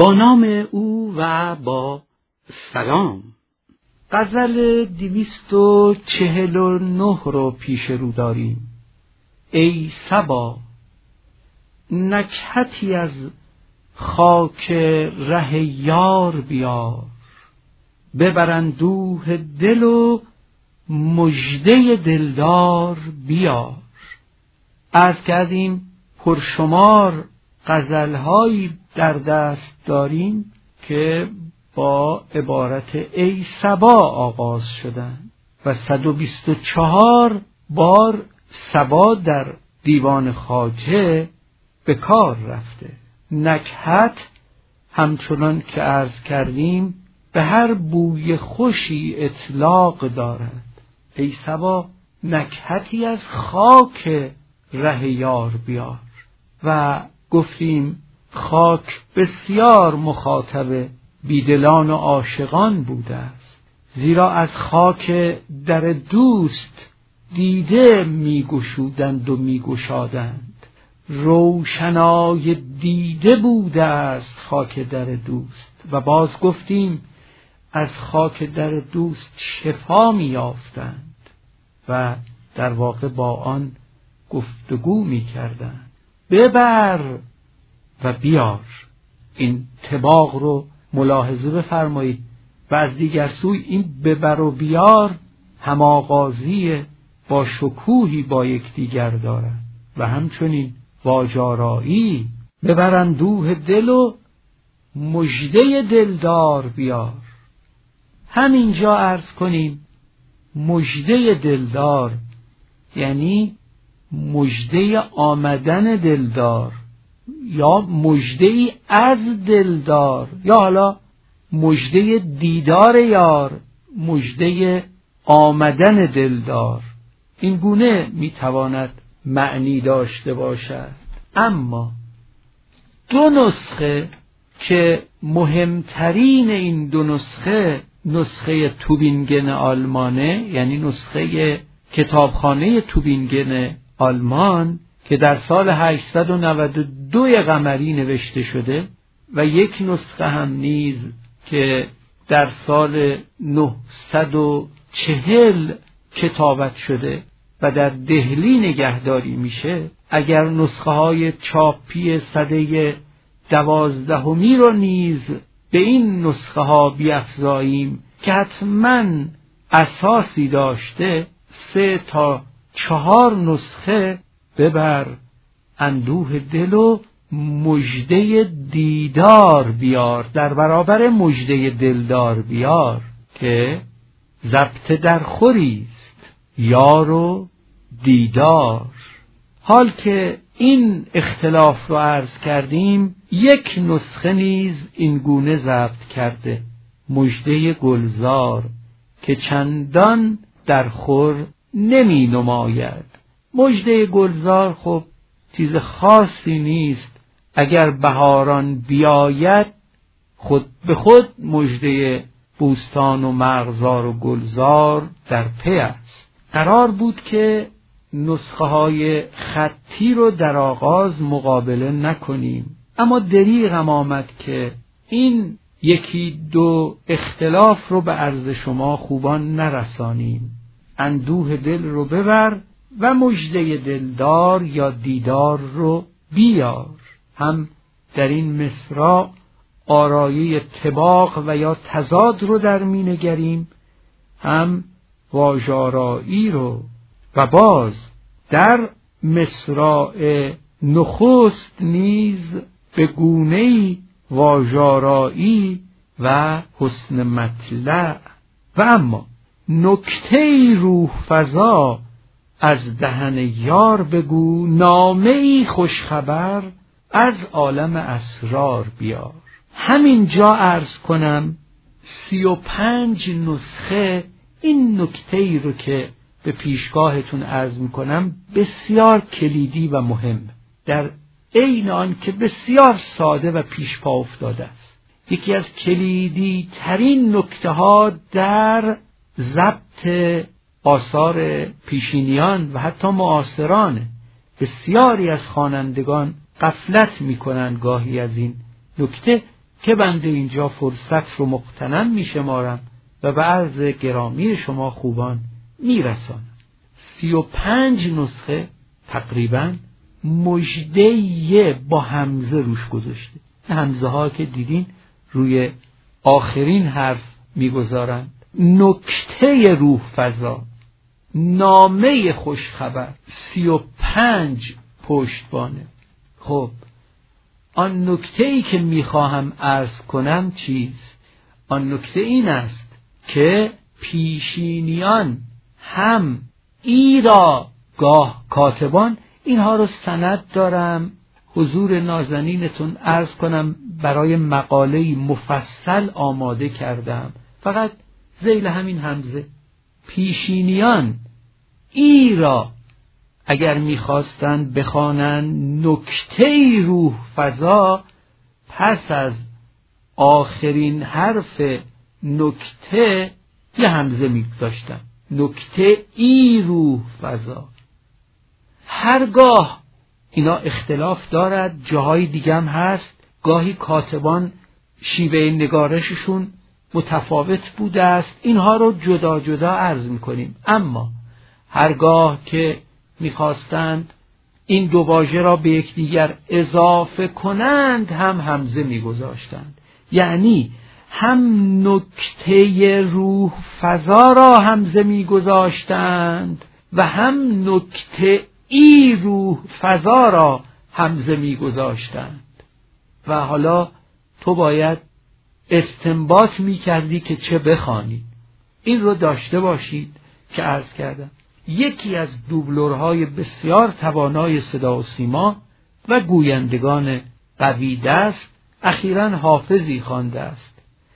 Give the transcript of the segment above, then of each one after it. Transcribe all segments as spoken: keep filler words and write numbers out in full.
با نام او و با سلام. غزل دویست و چهل و نه رو پیش رو داریم. ای صبا، نکهتی از خاک ره یار بیار، ببر اندوه دل و مژده دلدار بیار. عرض کردیم پرشمار غزل‌هایی در دست داریم که با عبارت ای صبا آغاز شدند و صد و بیست و چهار بار صبا در دیوان خواجه به کار رفته. نکهت همچنان که عرض کردیم به هر بوی خوشی اطلاق دارد. ای صبا، نکهتی از خاک ره یار بیار. و گفتیم خاک بسیار مخاطب بیدلان و عاشقان بوده است، زیرا از خاک در دوست دیده میگشودند و میگشادند. روشنای دیده بوده است خاک در دوست. و باز گفتیم از خاک در دوست شفا میافتند و در واقع با آن گفتگو میکردند. ببر و بیار. این طباق رو ملاحظه بفرمایید. و از دیگر سوی این ببر و بیار هماغازی با شکوهی با یکدیگر دارد. و همچنین واجارایی، ببر اندوه دل و مژده دلدار بیار. همینجا عرض کنیم مژده دلدار یعنی مژده آمدن دلدار، یا مژده از دلدار، یا حالا مژده دیدار یار، مژده آمدن دلدار. این گونه میتواند معنی داشته باشد. اما دو نسخه که مهمترین این دو نسخه نسخه توبینگن آلمانه، یعنی نسخه کتابخانه توبینگن آلمان که در سال هشتصد و نود و دو قمری نوشته شده، و یک نسخه هم نیز که در سال نهصد و چهل کتابت شده و در دهلی نگهداری میشه. اگر نسخه های چاپی سده دوازدهمی رو نیز به این نسخه ها بیفزاییم که حتما اساسی داشته، سه تا چهار نسخه ببر اندوه دل و مژده دیدار بیار در برابر مژده دلدار بیار که ضبط در خوریست یار و دیدار. حال که این اختلاف رو عرض کردیم، یک نسخه نیز این گونه ضبط کرده، مژده گلزار که چندان در خور نمی نماید. مژده گلزار خب چیز خاصی نیست، اگر بهاران بیاید خود به خود مژده بوستان و مرغزار و گلزار در پی است. قرار بود که نسخه های خطی رو در آغاز مقابله نکنیم، اما دریغم آمد که این یکی دو اختلاف رو به عرض شما خوبان نرسانیم. اندوه دل رو ببر و مژده دلدار یا دیدار رو بیار. هم در این مصرع آرایه طباق و یا تضاد رو در می نگریم، هم واژارایی رو. و باز در مصرع نخست نیز به گونه‌ای واژارایی و حسن مطلع. و اما نکته‌ای روح فزا از دهن یار بگو، نامه‌ای خوشخبر از عالم اسرار بیار. همینجا عرض کنم سی و پنج نسخه این نکته‌ای رو که به پیشگاهتون عرض میکنم بسیار کلیدی و مهم، در عین آن که بسیار ساده و پیش پا افتاده است. یکی از کلیدی ترین نکته ها در ضبط آثار پیشینیان و حتی معاصران. بسیاری از خوانندگان غفلت میکنند گاهی از این نکته، که بنده اینجا فرصت رو مغتنم می شمارم و به عرض گرامی شما خوبان می رسانم. سی و پنج نسخه تقریبا مژده با همزه روش گذاشته. همزه ها که دیدین روی آخرین حرف می گذارند. نکته روح فضا، نامه خوشخبر، سی و پنج پشتبانه. خب آن نکته ای که می خواهم عرض کنم چیست؟ آن نکته این است که پیشینیان هم ای را گاه کاتبان، اینها رو سند دارم حضور نازنینتون عرض کنم، برای مقاله مفصل آماده کردم، فقط ذیل همین همزه. پیشینیان ای را اگر میخواستند بخوانند نکته روح فضا، پس از آخرین حرف نکته یه همزه میگذاشتن، نکته ای روح فضا. هرگاه اینا اختلاف دارد، جاهای دیگه هم هست، گاهی کاتبان شیوه نگارششون متفاوت بوده است، اینها رو جدا جدا عرض میکنیم. اما هرگاه که میخواستند این دو واژه را به یکدیگر اضافه کنند هم همزه میگذاشتند، یعنی هم نکته روح فضا را همزه میگذاشتند و هم نکته ای روح فضا را همزه میگذاشتند. و حالا تو باید استنباط میکردی که چه بخوانی. این رو داشته باشید که عرض کردم یکی از دوبلورهای بسیار توانای صدا و سیما و گویندگان قوی دست اخیراً حافظی خوانده است: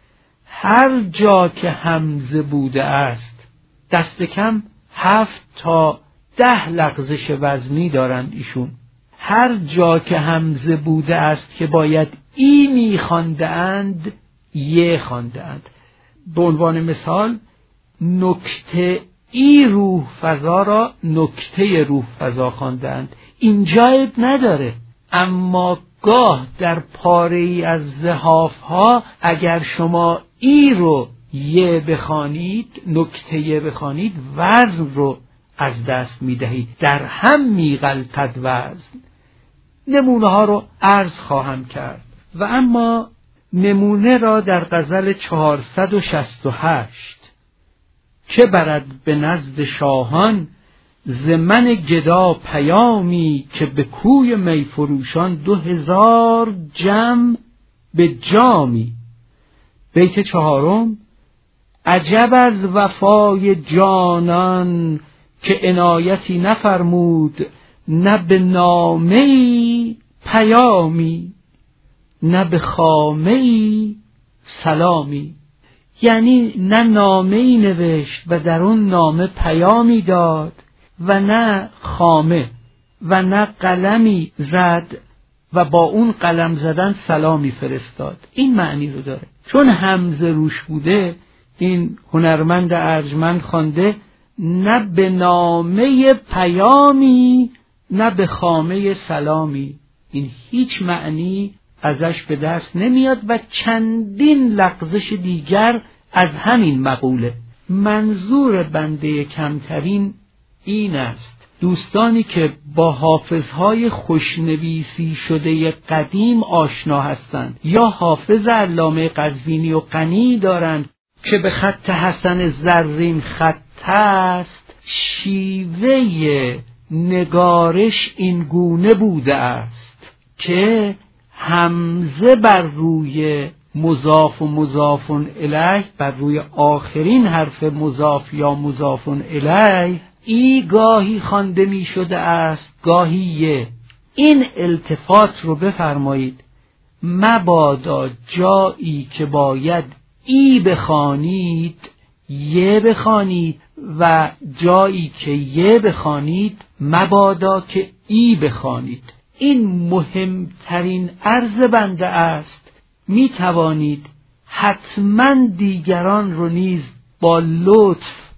هر جا که همزه بوده است، دست کم هفت تا ده لغزش وزنی دارند ایشون. هر جا که همزه بوده است که باید ای می خوانده اند، یه خوانده اند. به عنوان مثال نکته ای روح فضا را نکته روح فضا خوانده اند. اینجا عیب نداره، اما گاه در پاره ای از زحاف ها اگر شما ای رو یه بخوانید، نکته یه بخوانید، وزن رو از دست میدهید، در هم میغلطد وزن. نمونه ها رو عرض خواهم کرد. و اما نمونه را در غزل چهارصد و شصت و هشت که برد به نزد شاهان ز من گدا پیامی، که به کوی میفروشان دو هزار جم به جامی. بیت چهارم: عجب از وفای جانان که عنایتی نفرمود، نه به نامه‌ای پیامی، نه به خامه‌ای سلامی. یعنی نه نامه‌ای نوشت و در اون نامه پیامی داد و نه خامه و نه قلمی زد و با اون قلم زدن سلامی فرستاد. این معنی رو داره. چون همزه روش بوده، این هنرمند ارجمند خوانده: نه به نامه پیامی، نه به خامه سلامی. این هیچ معنی ازش به دست نمیاد و چندین لغزش دیگر از همین مقوله. منظور بنده کمترین این است: دوستانی که با حافظهای خوشنویسی شده قدیم آشنا هستند یا حافظ علامه قزوینی و غنی دارند که به خط حسن زرین خط است، شیوه نگارش این گونه بوده است که همزه بر روی مضاف و مضاف الیه، بر روی آخرین حرف مضاف یا مضاف الیه، ای گاهی خوانده می شده است، گاهی یه. این التفات رو بفرمایید، مبادا جایی که باید ای بخوانید یه بخوانید و جایی که یه بخوانید مبادا که ای بخوانید. این مهمترین عرض بنده است. می توانید حتما دیگران رو نیز با لطف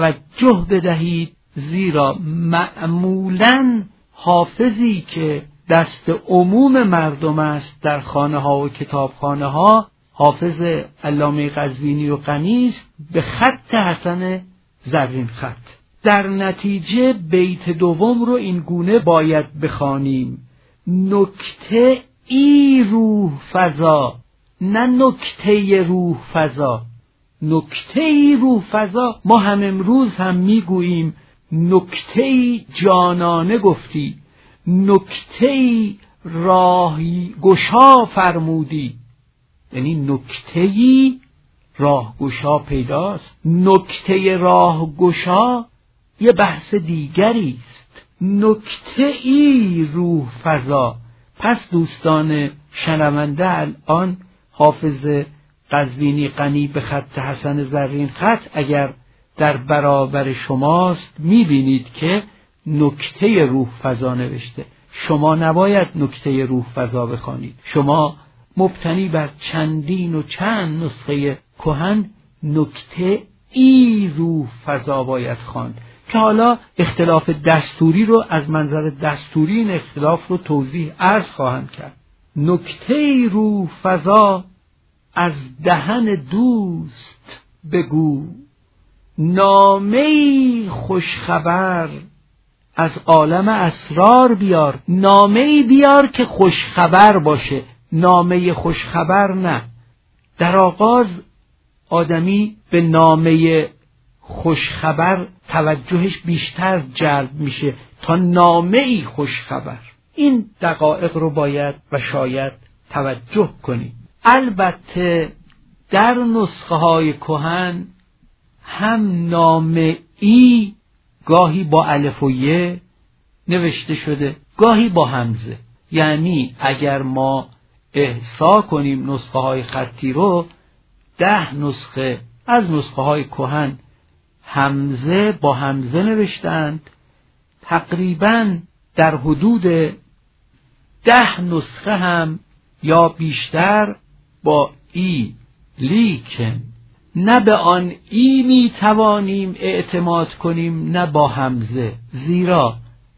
توجه بدهید، زیرا معمولاً حافظی که دست عموم مردم است در خانه ها و کتابخانه ها، حافظ علامه قزوینی و غنی است به خط حسن زرین خط. در نتیجه بیت دوم رو این گونه باید بخوانیم: نکته ای روح فضا، نه نکته روح فضا. نکته ای روح فضا ما هم امروز هم میگوییم نکته ای جانانه گفتی، نکته ای راهی گشا فرمودی. یعنی نکته ای راه گشا پیداست. نکته راه گشا یه بحث دیگری است. نکته ای روح فضا. پس دوستان شنونده الان حافظ قزوینی غنی به خط حسن زرین خط اگر در برابر شماست میبینید که نکته روح فضا نوشته. شما نباید نکته روح فضا بخوانید. شما مبتنی بر چندین و چند نسخه کهن نکته ای روح فضا باید خواند که حالا اختلاف دستوری رو از منظر دستوری این اختلاف رو توضیح عرض خواهم کرد. نکته ای روح فضا از دهن دوست بگو، نامه‌ای خوشخبر از عالم اسرار بیار. نامه‌ای بیار که خوشخبر باشه، نامه خوشخبر نه. در آغاز آدمی به نامه خوشخبر توجهش بیشتر جلب میشه تا نامه‌ای خوشخبر. این دقایق رو باید و شاید توجه کنید. البته در نسخه های کهن هم نامه‌ای گاهی با الف و ی نوشته شده، گاهی با همزه. یعنی اگر ما احصا کنیم نسخه های خطی رو، ده نسخه از نسخه های کهن همزه با همزه نوشتند. تقریباً در حدود ده نسخه هم یا بیشتر با ای، لیکن نه به آن ای می توانیم اعتماد کنیم نه با همزه، زیرا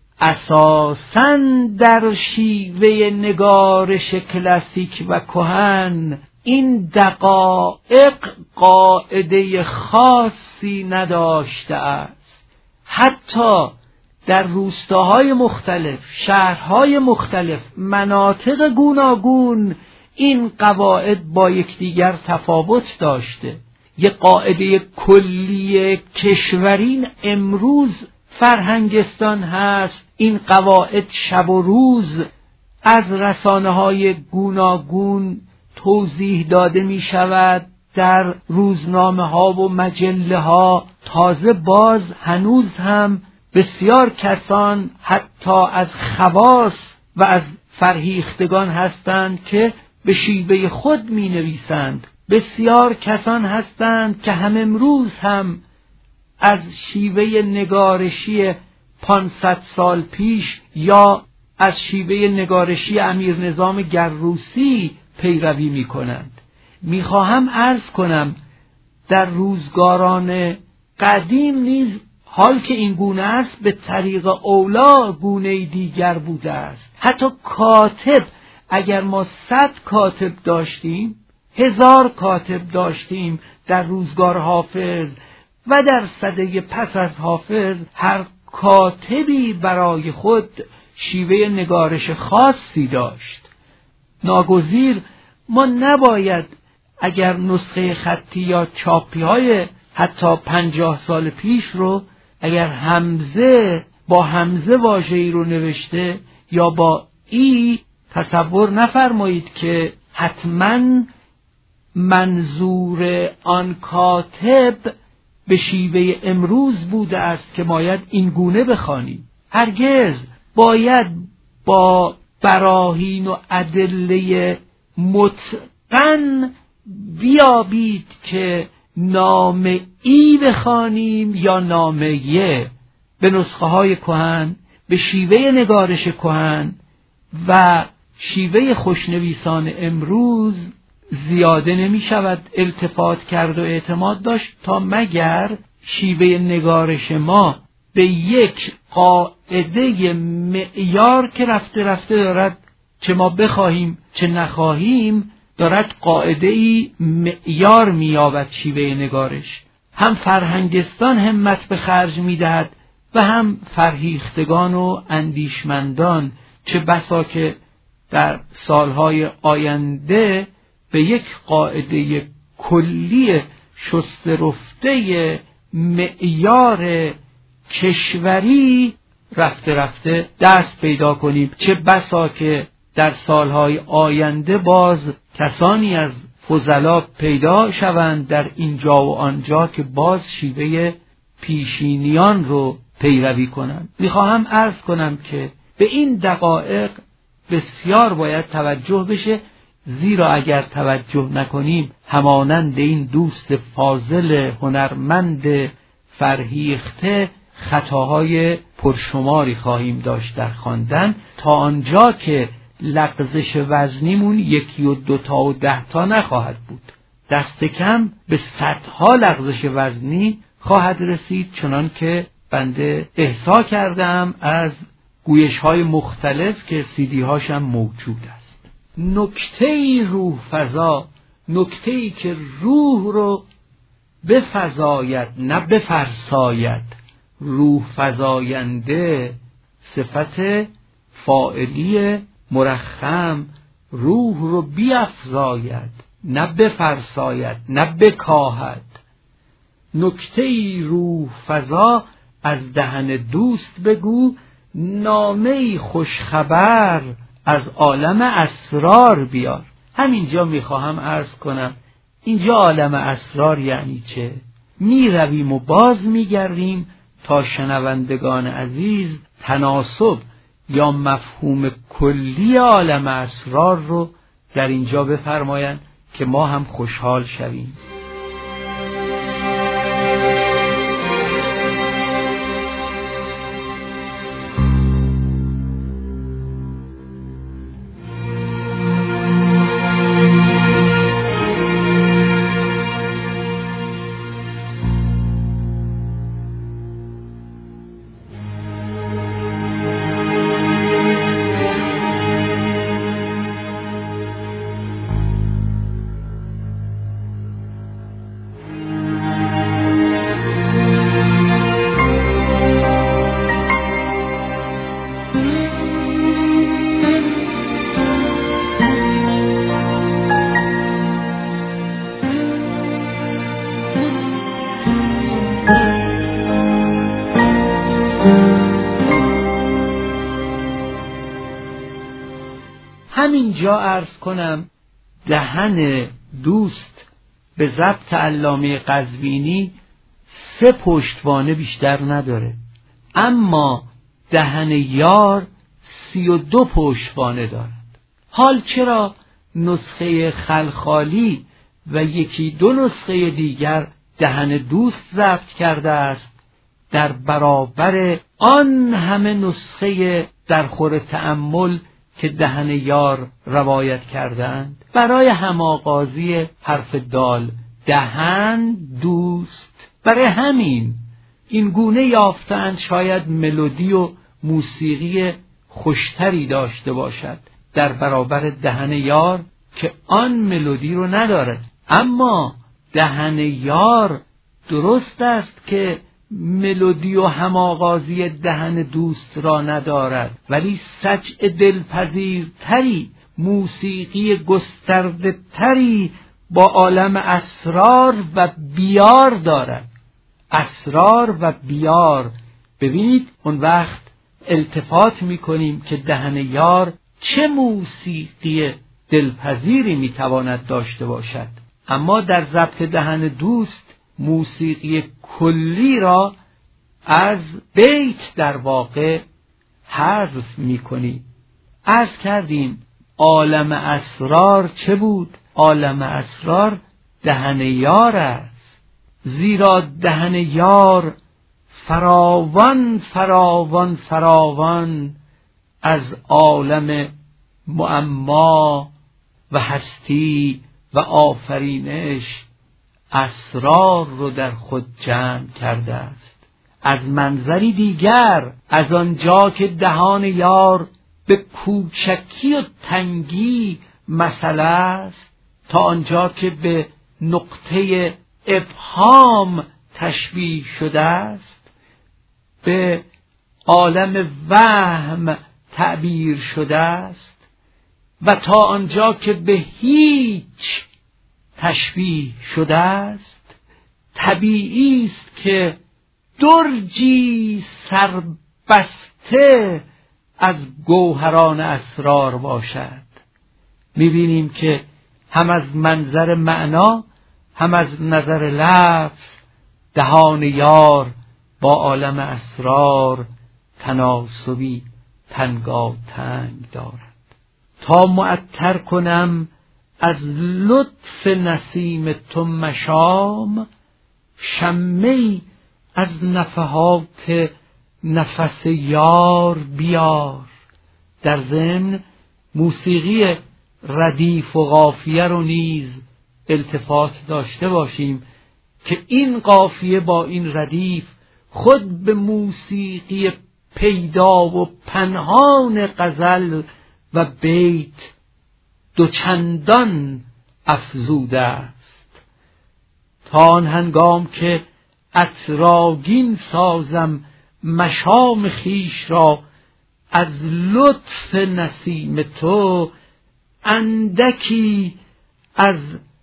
اساساً در شیوه نگارش کلاسیک و کهن این دقایق قاعده خاصی نداشته است. حتی در روستاهای مختلف، شهرهای مختلف، مناطق گوناگون این قواعد با یکدیگر تفاوت داشته. یک قاعده کلی کشورین امروز فرهنگستان هست. این قواعد شب و روز از رسانه‌های گوناگون توضیح داده می شود، در روزنامه ها و مجله ها. تازه باز هنوز هم بسیار کسان حتی از خواص و از فرهیختگان هستند که به شیوه خود می نویسند. بسیار کسان هستند که هم امروز هم از شیوه نگارشی پانصد سال پیش یا از شیوه نگارشی امیر نظام گروسی پیروی می کنند. می خواهم عرض کنم در روزگاران قدیم نیز حال که این گونه است به طریق اولا گونه دیگر بوده است. حتی کاتب، اگر ما صد کاتب داشتیم، هزار کاتب داشتیم در روزگار حافظ و در سده پس از حافظ، هر کاتبی برای خود شیوه نگارش خاصی داشت. ناگزیر ما نباید اگر نسخه خطی یا چاپی های حتی پنجاه سال پیش رو اگر همزه با همزه واژه‌ای رو نوشته یا با ای، تصور نفرمایید که حتما منظور آن کاتب به شیوه امروز بوده است که باید این گونه بخوانیم. هرگز باید با براهین و ادله متقن بیابید که نام ای بخوانیم یا نام ی. به نسخه های کهن، به شیوه نگارش کهن و شیوه خوشنویسان امروز زیاده نمی شود التفات کرد و اعتماد داشت تا مگر شیوه نگارش ما به یک قاعده معیار که رفته رفته دارد، چه ما بخواهیم چه نخواهیم، دارد قاعده ای معیار می‌یابد شیوه نگارش. هم فرهنگستان همت به خرج می‌دهد و هم فرهیختگان و اندیشمندان، چه بسا که در سالهای آینده به یک قاعده کلی شسته رفته معیار کشوری رفته رفته دست پیدا کنیم. چه بسا که در سالهای آینده باز کسانی از فضلا پیدا شوند در اینجا و آنجا که باز شیوه پیشینیان رو پیروی کنند. میخواهم عرض کنم که به این دقایق بسیار باید توجه بشه، زیرا اگر توجه نکنیم همانند این دوست فاضل هنرمند فرهیخته خطاهای پرشماری خواهیم داشت در خواندن، تا آنجا که لغزش وزنیمون یکی و دوتا و ده تا نخواهد بود، دست کم به صدها لغزش وزنی خواهد رسید، چنان که بنده احسا کردم از گویش های مختلف که سیدی هاشم موجود است. نکته روح فضا، نکته ای که روح رو بفزاید نه بفرساید. روح فزاینده صفت فاعلی مرخم، روح رو بیفزاید نه بفرساید نه بکاهد. نکته روح فضا از دهن دوست بگو، نامه خوشخبر از عالم اسرار بیار. همینجا میخواهم عرض کنم اینجا عالم اسرار یعنی چه؟ میرویم و باز میگردیم تا شنوندگان عزیز تناسب یا مفهوم کلی عالم اسرار رو در اینجا بفرمایند که ما هم خوشحال شویم. همینجا عرض کنم دهن دوست به ضبط علامه قزوینی سه پشتوانه بیشتر نداره، اما دهن یار سی و دو پشتوانه دارد. حال چرا نسخه خلخالی و یکی دو نسخه دیگر دهن دوست ضبط کرده است در برابر آن همه نسخه در خور تأمل که دهن یار روایت کردند؟ برای هماغازی حرف دال دهن دوست. برای همین این گونه یافتند شاید ملودی و موسیقی خوشتری داشته باشد در برابر دهن یار که آن ملودی رو ندارد. اما دهن یار درست است که ملودی و هماغازی دهن دوست را ندارد، ولی سجع دلپذیرتری، موسیقی گسترده تری با عالم اسرار و بیار دارد. اسرار و بیار. ببینید اون وقت التفات میکنیم که دهن یار چه موسیقی دلپذیری میتواند داشته باشد، اما در ضبط دهن دوست موسیقی کلی را از بیت در واقع حذف میکنی. عرض کردیم عالم اسرار چه بود؟ عالم اسرار دهن یار است، زیرا دهن یار فراوان فراوان فراوان از عالم معما و هستی و آفرینش اسرار رو در خود جمع کرده است. از منظری دیگر، از آنجا که دهان یار به کوچکی و تنگی مسئله است تا آنجا که به نقطه ابهام تشبیه شده است، به عالم وهم تعبیر شده است و تا آنجا که به هیچ تشبیه شده است، طبیعی است که درجی سربسته از گوهران اسرار باشد. می‌بینیم که هم از منظر معنا هم از نظر لفظ دهان یار با عالم اسرار تناسبی تنگاتنگ دارد. تا معطر کنم از لطف نسیم تو مشام، شمه‌ای از نفحات نفس یار بیار. در ضمن موسیقی ردیف و قافیه رو نیز التفات داشته باشیم که این قافیه با این ردیف خود به موسیقی پیدا و پنهان غزل و بیت دوچندان افزوده است. تا آن هنگام که عطرآگین سازم مشام خیش را، از لطف نسیم تو اندکی از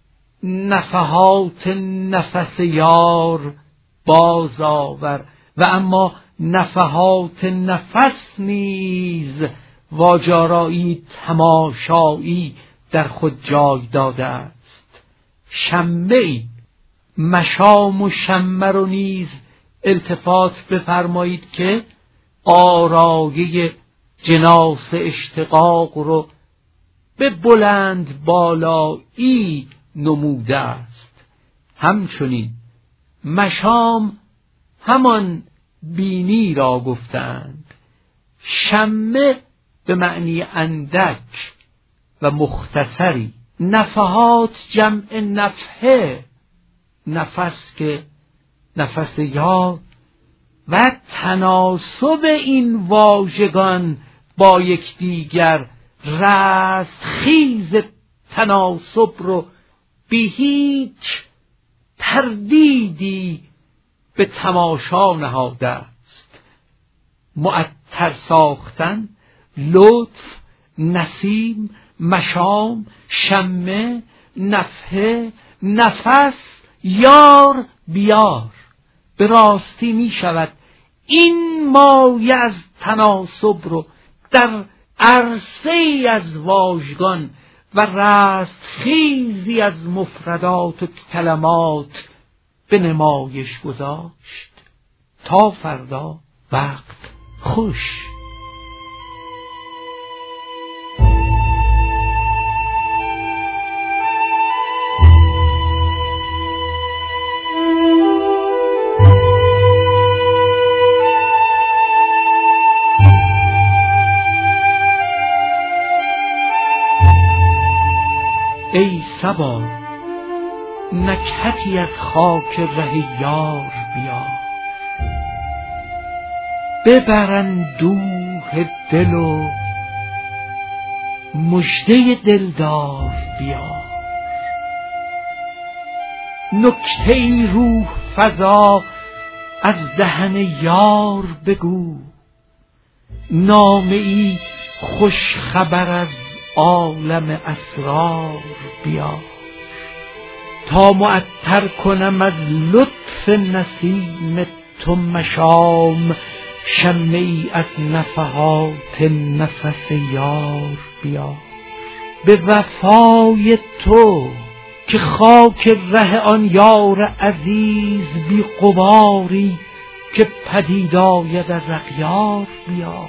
نفحات نفس یار باز آور. و اما نفحات نفس نیز واجارایی تماشایی در خود جای داده است. شمه‌ای، مشام و شمه رو نیز التفات بفرمایید که آرایه جناس اشتقاق رو به بلند بالایی نموده است. همچنین مشام همان بینی را گفتند، شمه به معنی اندک و مختصری. نفحات جمع نفحه، نفس که نفس یار، و تناسب این واژگان با یکدیگر رستخیز تناسب رو بی هیچ تردیدی به تماشا نهاده است. معطر ساختن، لطف، نسیم، مشام، شمه، نفحه، نفس، یار، بیار. به راستی می شود این مایه از تناسب رو در عرصه‌ای از واژگان و رستخیزی از مفردات و کلمات به نمایش گذاشت. تا فردا وقت خوش. ای صبا نکهتی از خاک ره یار بیار، ببر اندوه دل و مژده دلدار بیار. نکته ای روح فزا از دهن یار بگو، نامه ای خوش خبر از عالم اسرار بیار. تا معطر کنم از لطف نسیم تو مشام، شمه ای از نفحات نفس یار بیار. به وفای تو که خاک ره آن یار عزیز بی غباری که پدید آید از اغیار بیار.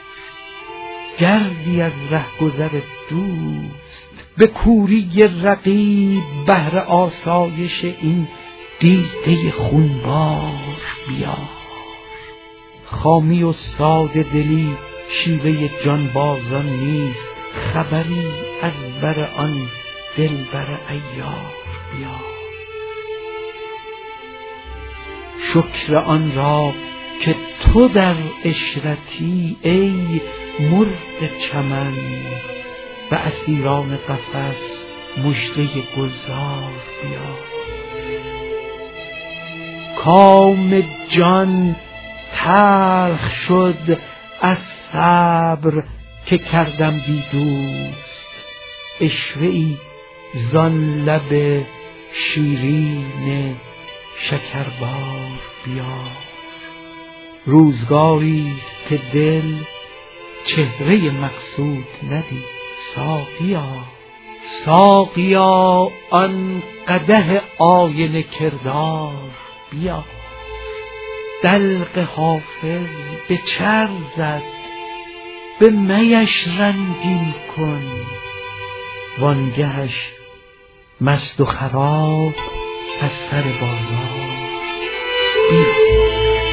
گردی از رهگذر دوست به کوری رقیب بهر آسایش این دیده خونبار بیار. خامی و ساده دلی شیوه جانبازان نیست، خبری از بر آن دلبر عیار بیار. شکر آن را که تو در عشرتی ای مرغ چمن، به اسیران قفس مژده گلزار بیار. کام جان تلخ شد از صبر که کردم بی دوست، عشوه ای زان لب شیرین شکربار بیار. روزگاری که دل چهره مقصود ندید، ساقیا ساقیا آن قدح آینه کردار بیار. دلق حافظ به چر زد، به میش رنگین کن، وانگهش مست و خراب از سر بازار بیار.